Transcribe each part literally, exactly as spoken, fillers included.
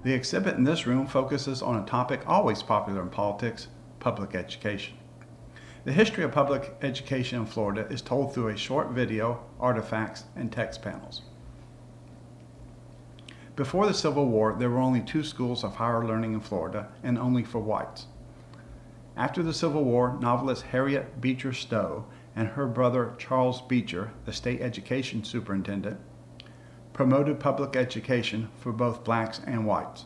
The exhibit in this room focuses on a topic always popular in politics: public education. The history of public education in Florida is told through a short video, artifacts, and text panels. Before the Civil War, there were only two schools of higher learning in Florida, and only for whites. After the Civil War, novelist Harriet Beecher Stowe and her brother Charles Beecher, the state education superintendent, promoted public education for both blacks and whites.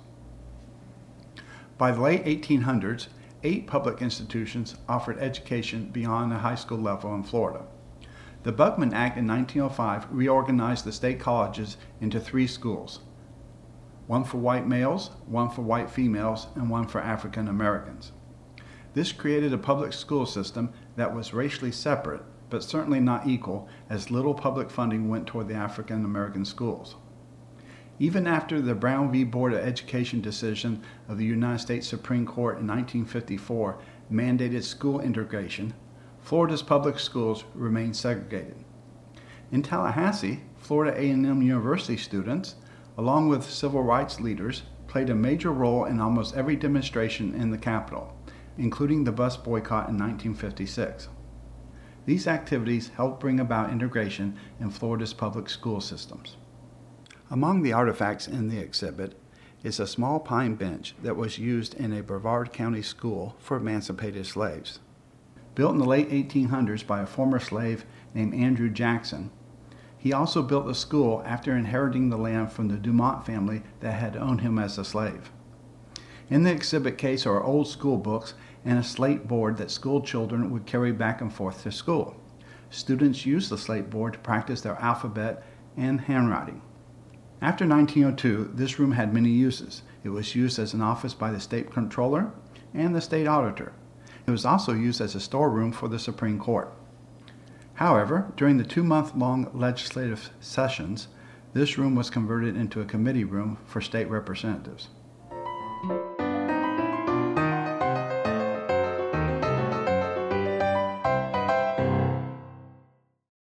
By the late eighteen hundreds, eight public institutions offered education beyond the high school level in Florida. The Bugman Act in nineteen oh five reorganized the state colleges into three schools: one for white males, one for white females, and one for African Americans. This created a public school system that was racially separate, but certainly not equal, as little public funding went toward the African American schools. Even after the Brown v. Board of Education decision of the United States Supreme Court in nineteen fifty-four mandated school integration, Florida's public schools remained segregated. In Tallahassee, Florida A and M University students, along with civil rights leaders, played a major role in almost every demonstration in the Capitol, including the bus boycott in nineteen fifty-six. These activities helped bring about integration in Florida's public school systems. Among the artifacts in the exhibit is a small pine bench that was used in a Brevard County school for emancipated slaves. Built in the late eighteen hundreds by a former slave named Andrew Jackson, he also built the school after inheriting the land from the Dumont family that had owned him as a slave. In the exhibit case are old school books and a slate board that school children would carry back and forth to school. Students used the slate board to practice their alphabet and handwriting. After nineteen oh two, this room had many uses. It was used as an office by the state controller and the state auditor. It was also used as a storeroom for the Supreme Court. However, during the two-month-long legislative sessions, this room was converted into a committee room for state representatives.